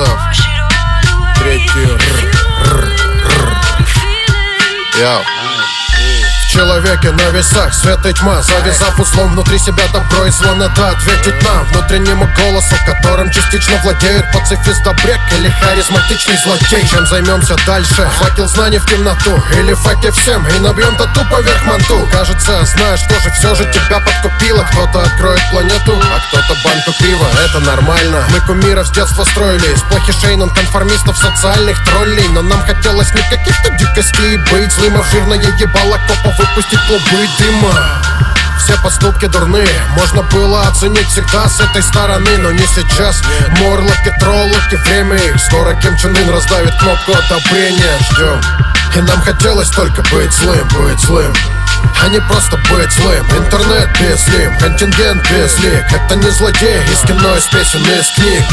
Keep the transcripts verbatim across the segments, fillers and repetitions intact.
Борисов, третий Яу. В человеке на весах свет и тьма, завязав узлом внутри себя добро и зло. Надо ответить нам, внутреннему голосу, которым частично владеют пацифист добряк или харизматичный злодей. Чем займемся дальше? Факел знаний в темноту или факи всем и набьем тату поверх манту? Кажется, знаешь, что же все же тебя подкупило. Кто-то откроет планету, а кто-то банку пива. Это нормально, мы кумиров с детства строили из плохишей, нонконформистов, социальных троллей. Но нам хотелось не каких-то дикостей быть злым, а в жирное ебало копов выпустить клубы дыма. Все поступки дурные можно было оценить всегда с этой стороны, но не сейчас. Морлоки, троллоки, время их. Скоро Ким Чен Ын раздавит кнопку одобрения. Ждем. И нам хотелось только быть злым, быть злым, а не просто быть злым. Интернет без лим, контингент без лик. Это не злодей из кино, из песен, из книг.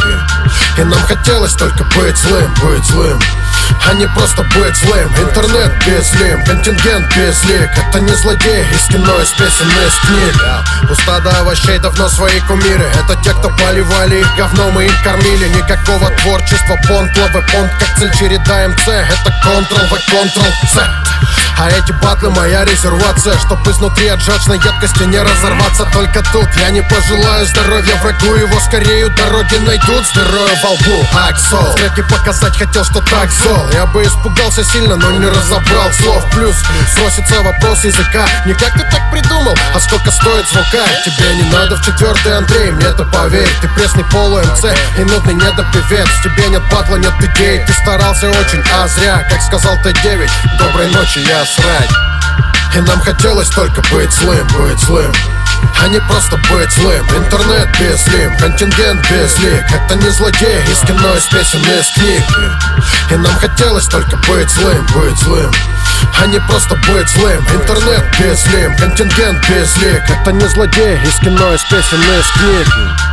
И нам хотелось только быть злым, быть злым, а не просто быть злым. Интернет без лим, контингент без лик. Это не злодей из кино, из песен, из книг. У стада овощей давно свои кумиры. Это те, кто поливали их говном, мы их кормили. Никакого творчества, понт, лавы, понт, как цель череда эм цэ. Это контрол-в, контрол-ц. А эти батлы моя резервация, чтоб изнутри от жачной едкости не разорваться. Только тут я не пожелаю здоровья врагу, его скорее дороги найдут с дырою во лбу. Аксол, в треке показать хотел, что так зол. Я бы испугался сильно, но не разобрал слов. Плюс спросится вопрос языка: не как ты так придумал, а сколько стоит звука? Тебе не надо в четвертый Андрей, мне это поверь. Ты пресный полу эм цэ и нудный недопевец. Тебе нет батла, нет идей, ты старался очень, а зря. Как сказал Т девять, доброй ночи, я срать. И нам хотелось только быть злым, быть злым, а не просто быть злым. Интернет без лим, контингент без лик. Это не злодей из кино, из песен, из книг. И нам хотелось только быть злым, быть злым, а не просто быть злым. Интернет без лим, контингент без лик. Это не злодей из кино, из песен, из книг.